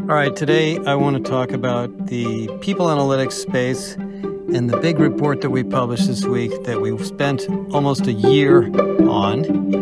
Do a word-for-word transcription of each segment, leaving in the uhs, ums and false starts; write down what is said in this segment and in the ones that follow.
All right, today I want to talk about the people analytics space and the big report that we published this week that we've spent almost a year on.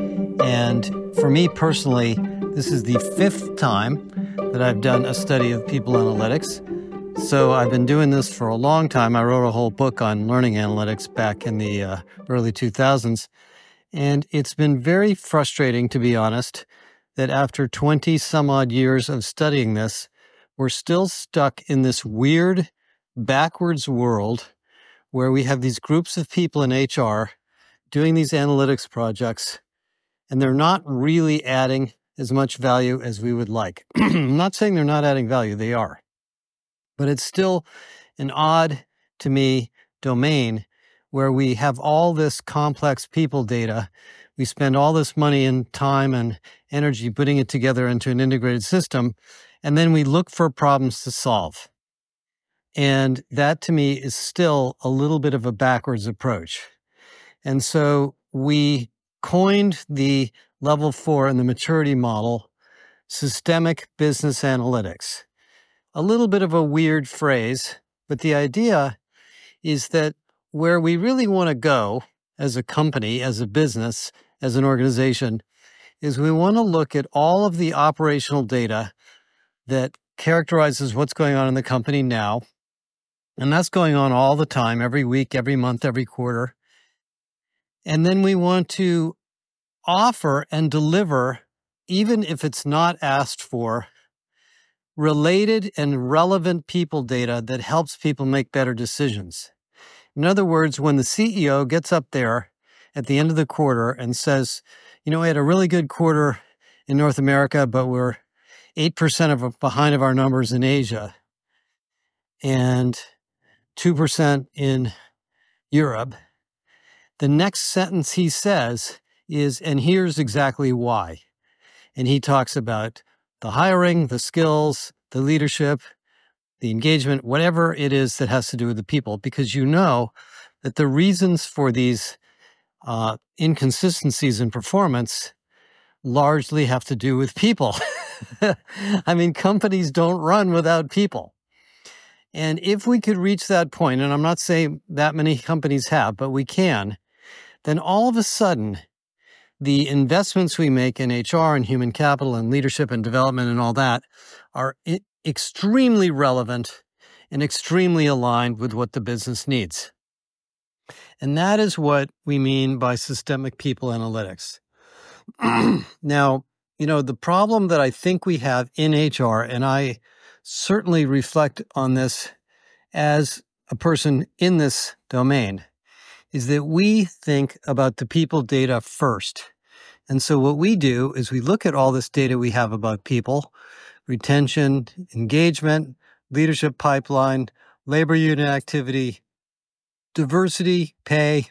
And for me personally, this is the fifth time that I've done a study of people analytics. So I've been doing this for a long time. I wrote a whole book on learning analytics back in the uh, early two thousands. And it's been very frustrating, to be honest, that after twenty some odd years of studying this, we're still stuck in this weird backwards world where we have these groups of people in H R doing these analytics projects, and they're not really adding as much value as we would like. I'm not saying they're not adding value, they are. But it's still an odd, to me, domain where we have all this complex people data. We spend all this money and time and energy putting it together into an integrated system, and then we look for problems to solve. And that, to me, is still a little bit of a backwards approach. And so we coined the level four in the maturity model, systemic business analytics. A little bit of a weird phrase, but the idea is that where we really want to go as a company, as a business, as an organization, is we want to look at all of the operational data that characterizes what's going on in the company now. And that's going on all the time, every week, every month, every quarter. And then we want to offer and deliver, even if it's not asked for, related and relevant people data that helps people make better decisions. In other words, when the C E O gets up there at the end of the quarter and says, you know, we had a really good quarter in North America, but we're eight percent of behind of our numbers in Asia and two percent in Europe, the next sentence he says is, and here's exactly why. And he talks about the hiring, the skills, the leadership, the engagement, whatever it is that has to do with the people, because you know that the reasons for these uh, inconsistencies in performance largely have to do with people. I mean, companies don't run without people. And if we could reach that point, and I'm not saying that many companies have, but we can, then all of a sudden, the investments we make in H R and human capital and leadership and development and all that are I- extremely relevant and extremely aligned with what the business needs. And that is what we mean by systemic people analytics. Now, you know, the problem that I think we have in H R, and I certainly reflect on this as a person in this domain, is that we think about the people data first. And so what we do is we look at all this data we have about people, retention, engagement, leadership pipeline, labor unit activity, diversity, pay,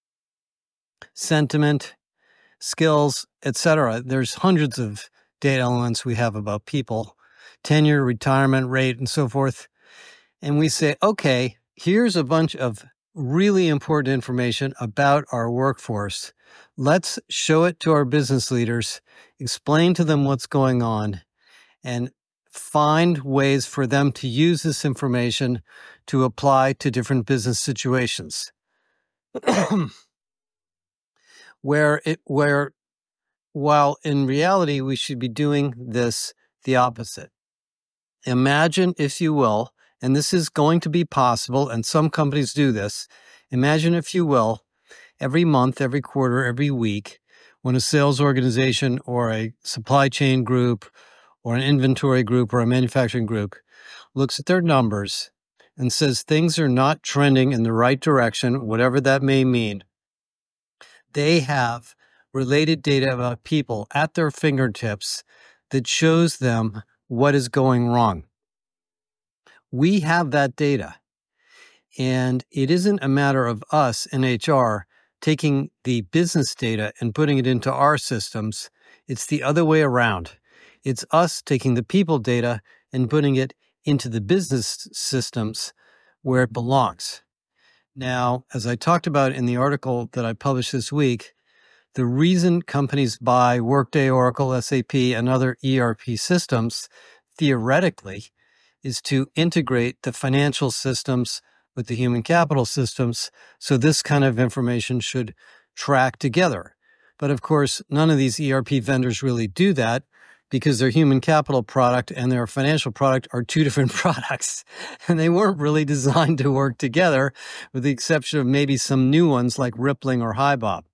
sentiment, skills, et cetera. There's hundreds of data elements we have about people, tenure, retirement rate, and so forth. And we say, okay, here's a bunch of really important information about our workforce. Let's show it to our business leaders, explain to them what's going on, and find ways for them to use this information to apply to different business situations. where it, where, while in reality, we should be doing this the opposite. Imagine, if you will, and this is going to be possible, and some companies do this. Imagine, if you will, every month, every quarter, every week, when a sales organization or a supply chain group or an inventory group or a manufacturing group looks at their numbers and says things are not trending in the right direction, whatever that may mean, they have related data about people at their fingertips that shows them what is going wrong. We have that data, and it isn't a matter of us in H R taking the business data and putting it into our systems. It's the other way around. It's us taking the people data and putting it into the business systems where it belongs. Now, as I talked about in the article that I published this week, the reason companies buy Workday, Oracle, S A P, and other E R P systems theoretically, is to integrate the financial systems with the human capital systems. So this kind of information should track together. But of course, none of these E R P vendors really do that because their human capital product and their financial product are two different products. And they weren't really designed to work together, with the exception of maybe some new ones like Rippling or HiBob.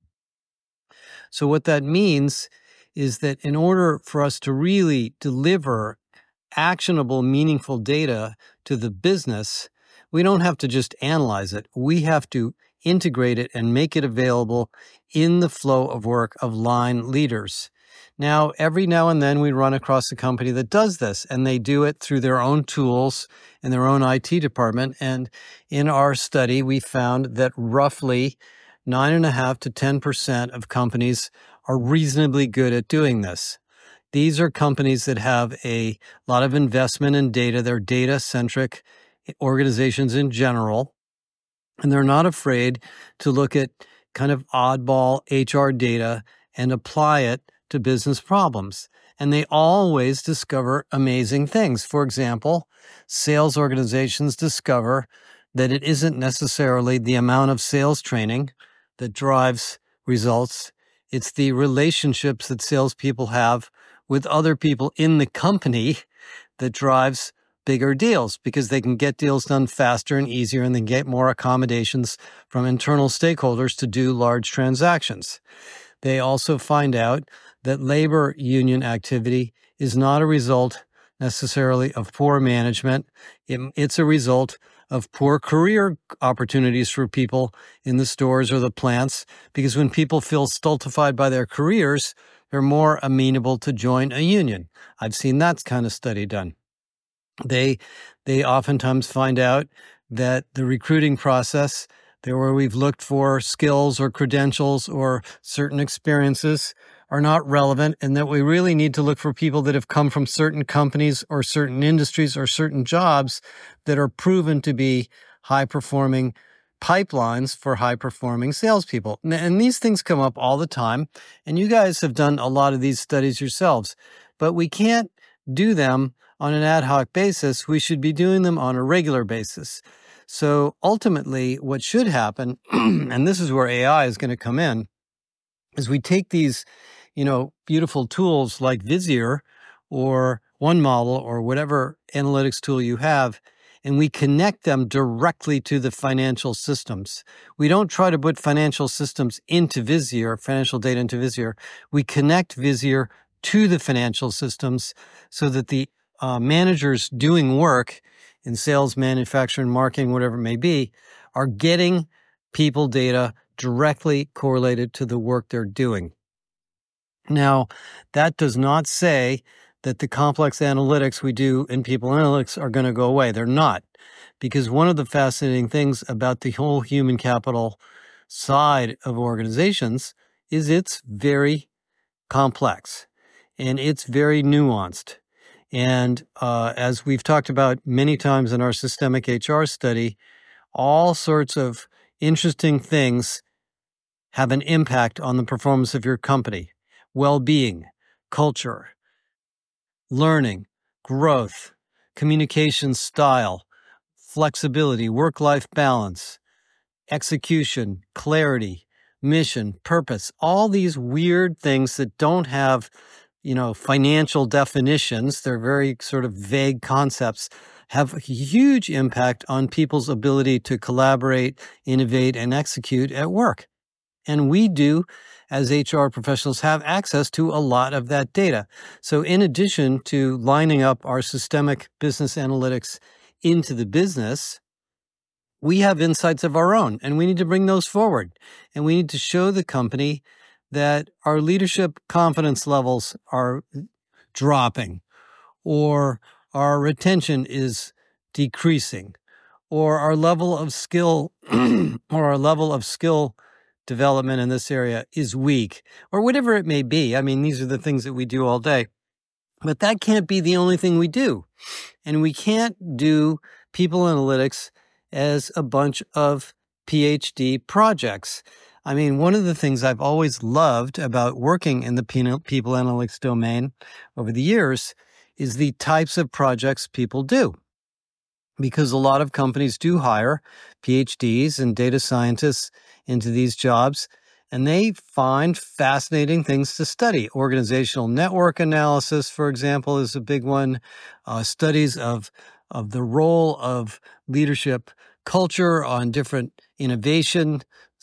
So what that means is that in order for us to really deliver actionable, meaningful data to the business, we don't have to just analyze it. We have to integrate it and make it available in the flow of work of line leaders. Now, every now and then we run across a company that does this, and they do it through their own tools and their own I T department. And in our study, we found that roughly nine and a half to ten percent of companies are reasonably good at doing this. These are companies that have a lot of investment in data. They're data-centric organizations in general, and they're not afraid to look at kind of oddball H R data and apply it to business problems. And they always discover amazing things. For example, sales organizations discover that it isn't necessarily the amount of sales training that drives results. It's the relationships that salespeople have with other people in the company that drives bigger deals, because they can get deals done faster and easier, and they get more accommodations from internal stakeholders to do large transactions. They also find out that labor union activity is not a result necessarily of poor management. It, it's a result of poor career opportunities for people in the stores or the plants, because when people feel stultified by their careers, they're more amenable to join a union. I've seen that kind of study done. They, they oftentimes find out that the recruiting process, there where we've looked for skills or credentials or certain experiences, are not relevant, and that we really need to look for people that have come from certain companies or certain industries or certain jobs that are proven to be high-performing pipelines for high-performing salespeople. And these things come up all the time, and you guys have done a lot of these studies yourselves, but we can't do them on an ad hoc basis. We should be doing them on a regular basis. So ultimately, what should happen, and this is where A I is going to come in, is we take these, you know, beautiful tools like Visier or OneModel or whatever analytics tool you have, and we connect them directly to the financial systems. We don't try to put financial systems into Visier, financial data into Visier. We connect Visier to the financial systems so that the uh, managers doing work in sales, manufacturing, marketing, whatever it may be, are getting people data directly correlated to the work they're doing. Now, that does not say that the complex analytics we do in people analytics are going to go away. They're not, because one of the fascinating things about the whole human capital side of organizations is it's very complex and it's very nuanced. And uh, as we've talked about many times in our systemic H R study, all sorts of interesting things have an impact on the performance of your company. Well-being, culture, learning, growth, communication style, flexibility, work-life balance, execution, clarity, mission, purpose, all these weird things that don't have, you know, financial definitions. They're very sort of vague concepts, have a huge impact on people's ability to collaborate, innovate, and execute at work. And we do, as H R professionals, have access to a lot of that data. So in addition to lining up our systemic business analytics into the business, we have insights of our own, and we need to bring those forward. And we need to show the company that our leadership confidence levels are dropping, or our retention is decreasing, or our level of skill or our level of skill development in this area is weak, or whatever it may be. I mean, these are the things that we do all day. But that can't be the only thing we do. And we can't do people analytics as a bunch of P H D projects. I mean, one of the things I've always loved about working in the people analytics domain over the years is the types of projects people do. Because a lot of companies do hire P H Ds and data scientists into these jobs, and they find fascinating things to study. Organizational network analysis, for example, is a big one. Uh, studies of, of the role of leadership culture on different innovation,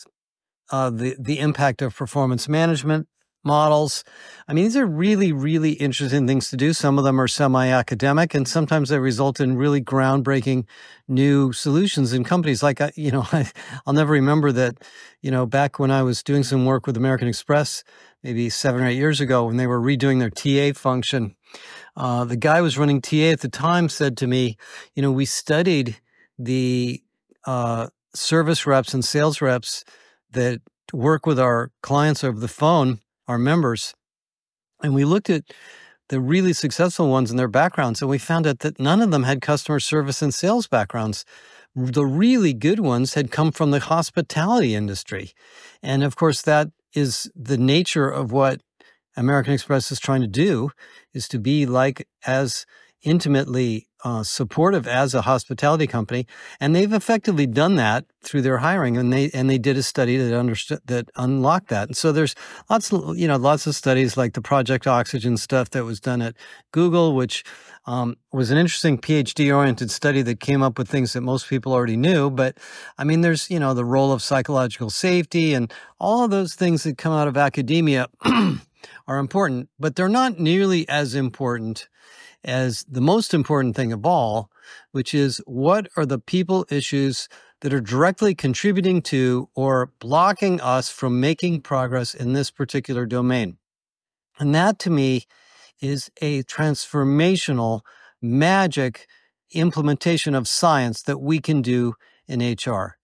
uh, the, the impact of performance management models. I mean, these are really, really interesting things to do. Some of them are semi-academic, and sometimes they result in really groundbreaking new solutions in companies. Like, you know, I, I'll never remember that, you know, back when I was doing some work with American Express, maybe seven or eight years ago, when they were redoing their T A function, uh, the guy who was running T A at the time said to me, you know, we studied the uh, service reps and sales reps that work with our clients over the phone, our members, and we looked at the really successful ones and their backgrounds, and we found out that none of them had customer service and sales backgrounds. The really good ones had come from the hospitality industry. And of course, that is the nature of what American Express is trying to do, is to be like as intimately uh, supportive as a hospitality company, and they've effectively done that through their hiring. And they and they did a study that understood that unlocked that. And so there's lots, of, you know, lots of studies like the Project Oxygen stuff that was done at Google, which um, was an interesting P H D-oriented study that came up with things that most people already knew. But I mean, there's you know the role of psychological safety and all of those things that come out of academia are important, but they're not nearly as important as the most important thing of all, which is what are the people issues that are directly contributing to or blocking us from making progress in this particular domain. And that, to me, is a transformational, magic implementation of science that we can do in H R.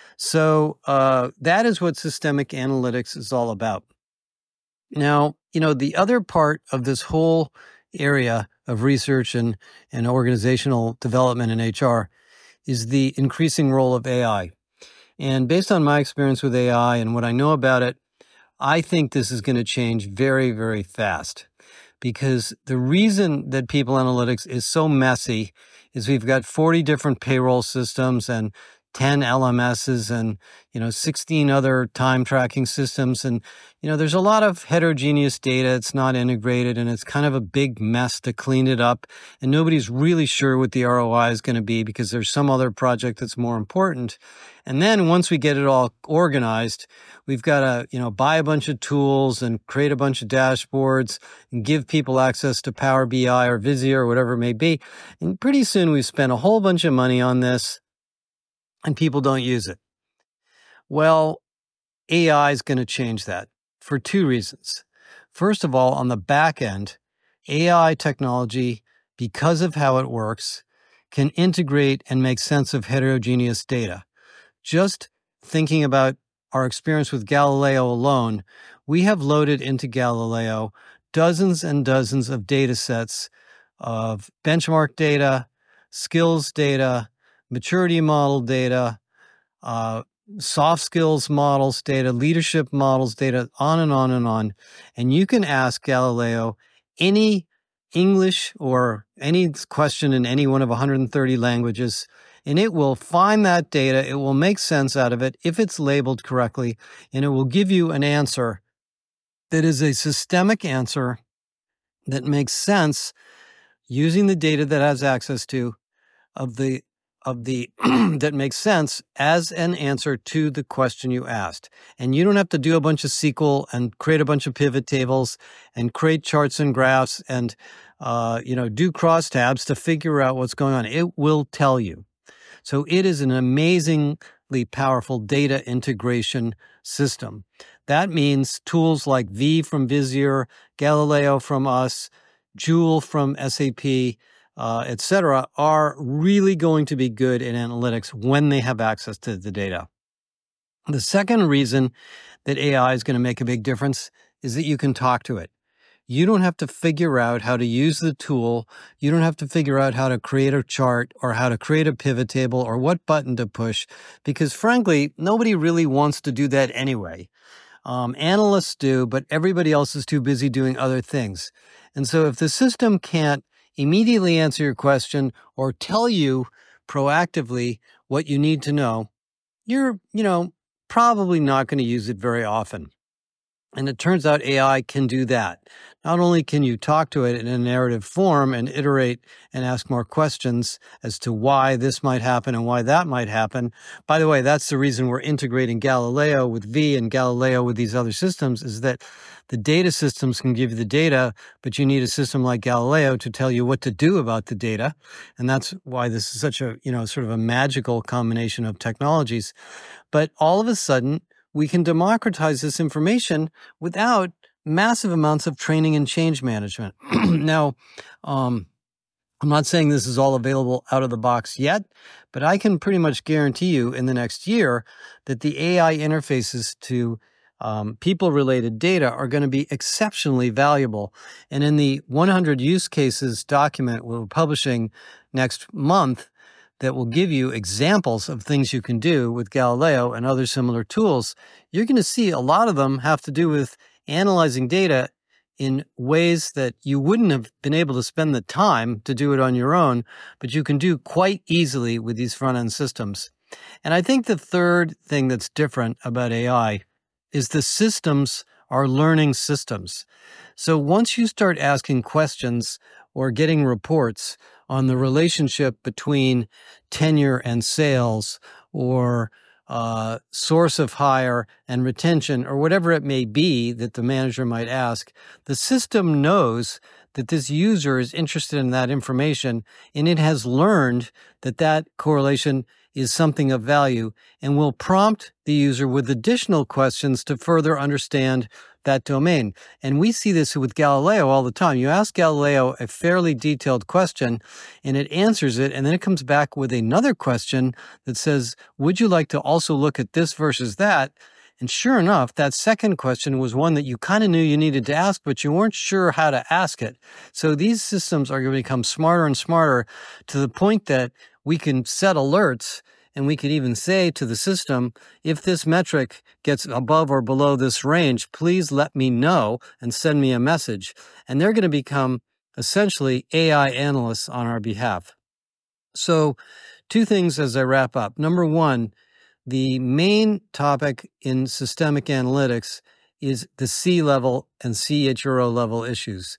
So uh, that is what systemic analytics is all about. Now, you know, the other part of this whole area of research and, and organizational development in H R is the increasing role of A I. And based on my experience with A I and what I know about it, I think this is going to change very, very fast. Because the reason that People Analytics is so messy is we've got forty different payroll systems and ten L M Ss and, you know, sixteen other time tracking systems. And, you know, there's a lot of heterogeneous data. It's not integrated and it's kind of a big mess to clean it up. And nobody's really sure what the R O I is going to be because there's some other project that's more important. And then once we get it all organized, we've got to, you know, buy a bunch of tools and create a bunch of dashboards and give people access to Power B I or Visio or whatever it may be. And pretty soon we've spent a whole bunch of money on this, and people don't use it. Well, A I is going to change that for two reasons. First of all, on the back end, A I technology, because of how it works, can integrate and make sense of heterogeneous data. Just thinking about our experience with Galileo alone, we have loaded into Galileo dozens and dozens of data sets of benchmark data, skills data, maturity model data, uh, soft skills models data, leadership models data, on and on and on. And you can ask Galileo any English or any question in any one of one hundred thirty languages, and it will find that data. It will make sense out of it if it's labeled correctly, and it will give you an answer that is a systemic answer that makes sense using the data that it has access to of the of the that makes sense as an answer to the question you asked. And you don't have to do a bunch of S Q L and create a bunch of pivot tables and create charts and graphs and uh, you know do crosstabs to figure out what's going on. It will tell you. So it is an amazingly powerful data integration system. That means tools like V from Visio, Galileo from us, Joule from S A P, Uh, et cetera, are really going to be good in analytics when they have access to the data. The second reason that A I is going to make a big difference is that you can talk to it. You don't have to figure out how to use the tool. You don't have to figure out how to create a chart or how to create a pivot table or what button to push, because frankly, nobody really wants to do that anyway. Um, analysts do, but everybody else is too busy doing other things. And so if the system can't immediately answer your question or tell you proactively what you need to know, you're, you know, probably not going to use it very often. And it turns out A I can do that. Not only can you talk to it in a narrative form and iterate and ask more questions as to why this might happen and why that might happen. By the way, that's the reason we're integrating Galileo with V and Galileo with these other systems, is that the data systems can give you the data, but you need a system like Galileo to tell you what to do about the data. And that's why this is such a, you know, sort of a magical combination of technologies. But all of a sudden, we can democratize this information without massive amounts of training and change management. Now, um, I'm not saying this is all available out of the box yet, but I can pretty much guarantee you in the next year that the A I interfaces to um, people-related data are going to be exceptionally valuable. And in the one hundred use cases document we're publishing next month, that will give you examples of things you can do with Galileo and other similar tools, you're going to see a lot of them have to do with analyzing data in ways that you wouldn't have been able to spend the time to do it on your own, but you can do quite easily with these front-end systems. And I think the third thing that's different about A I is the systems are learning systems. So once you start asking questions or getting reports on the relationship between tenure and sales or uh, source of hire and retention or whatever it may be that the manager might ask, the system knows that this user is interested in that information, and it has learned that that correlation is something of value and will prompt the user with additional questions to further understand that domain. And we see this with Galileo all the time. You ask Galileo a fairly detailed question and it answers it, and then it comes back with another question that says, would you like to also look at this versus that? And sure enough, that second question was one that you kind of knew you needed to ask, but you weren't sure how to ask it. So these systems are going to become smarter and smarter to the point that we can set alerts, and we could even say to the system, if this metric gets above or below this range, please let me know and send me a message. And they're going to become essentially A I analysts on our behalf. So two things as I wrap up. Number one, the main topic in systemic analytics is the C-level and C H R O level issues.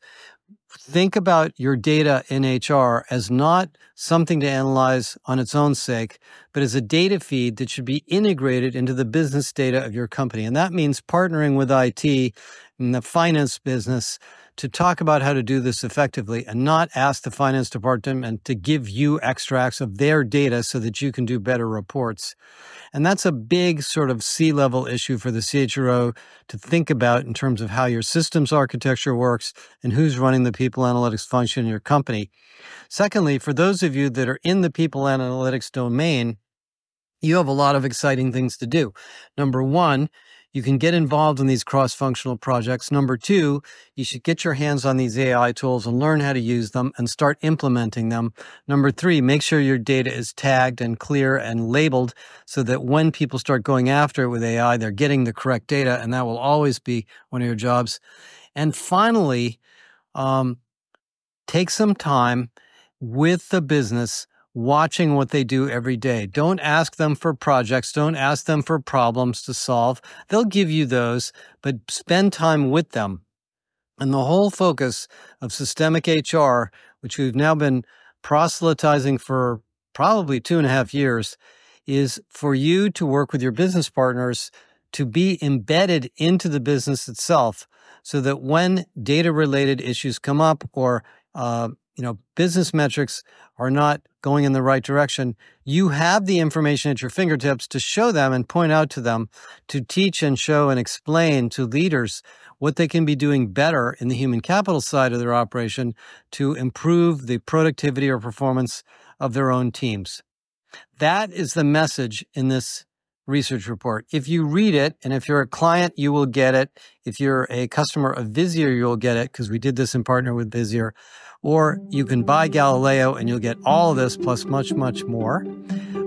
Think about your data in H R as not something to analyze on its own sake, but as a data feed that should be integrated into the business data of your company. And that means partnering with I T and the finance business to talk about how to do this effectively and not ask the finance department to give you extracts of their data so that you can do better reports. And that's a big sort of C-level issue for the C H R O to think about in terms of how your systems architecture works and who's running the people analytics function in your company. Secondly, for those of you that are in the people analytics domain, you have a lot of exciting things to do. Number one, you can get involved in these cross-functional projects. Number two, you should get your hands on these A I tools and learn how to use them and start implementing them. Number three, make sure your data is tagged and clear and labeled so that when people start going after it with A I, they're getting the correct data, and that will always be one of your jobs. And finally, um, take some time with the business watching what they do every day. Don't ask them for projects. Don't ask them for problems to solve. They'll give you those, but spend time with them. And the whole focus of systemic H R, which we've now been proselytizing for probably two and a half years, is for you to work with your business partners to be embedded into the business itself so that when data-related issues come up or uh, you know, business metrics are not going in the right direction, you have the information at your fingertips to show them and point out to them, to teach and show and explain to leaders what they can be doing better in the human capital side of their operation to improve the productivity or performance of their own teams. That is the message in this research report. If you read it, and if you're a client, you will get it. If you're a customer of Visier, you'll get it because we did this in partner with Visier. Or you can buy Galileo and you'll get all of this plus much, much more.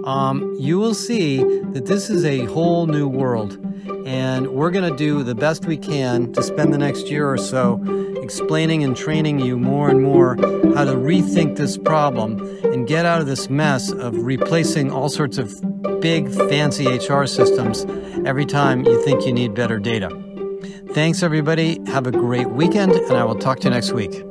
um, you will see that this is a whole new world. And we're going to do the best we can to spend the next year or so explaining and training you more and more how to rethink this problem and get out of this mess of replacing all sorts of big, fancy H R systems every time you think you need better data. Thanks, everybody. Have a great weekend, and I will talk to you next week.